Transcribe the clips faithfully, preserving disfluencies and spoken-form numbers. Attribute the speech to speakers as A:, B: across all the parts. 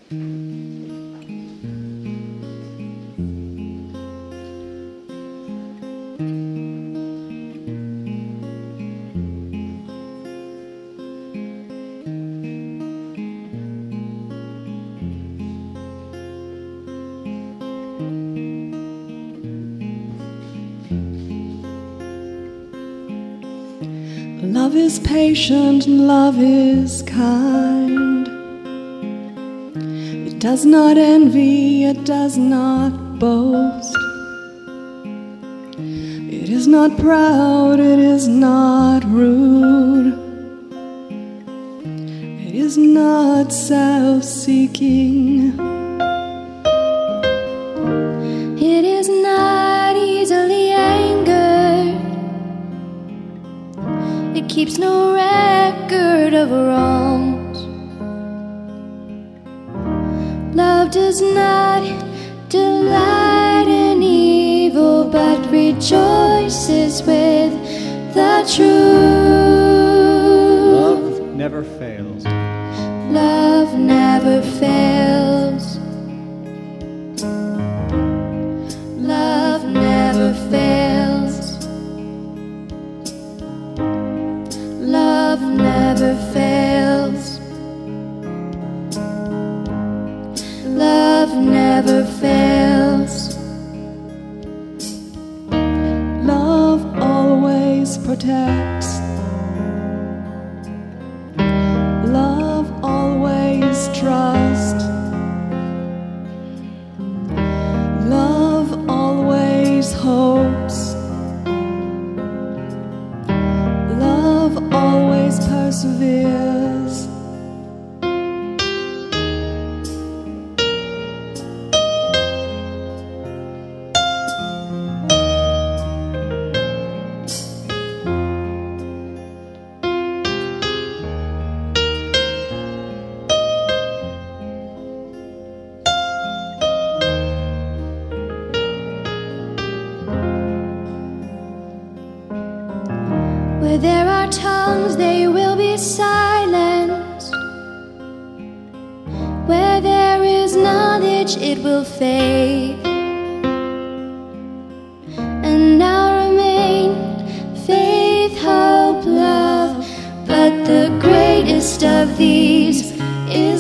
A: Love is patient and love is kind. It does not envy, it does not boast. It is not proud, it is not rude. It is not self-seeking.
B: It is not easily angered. It keeps no record of wrongs. Love does not delight in evil, but rejoices with the truth.
C: Love never fails.
B: Love never fails. Love never fails. Love never fails. Love never fails.
A: Love always protects. Love always trusts. Love always hopes. Love always perseveres.
B: Where there are tongues, they will be silenced. Where there is knowledge, it will fade. And now remain faith, hope, love, but the greatest of these is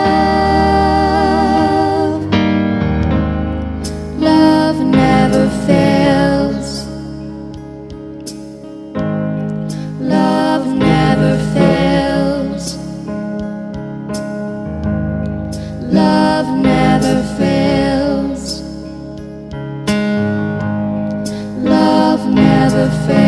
B: love. Love never fails. Love never fails. Love never fails. Love never fails.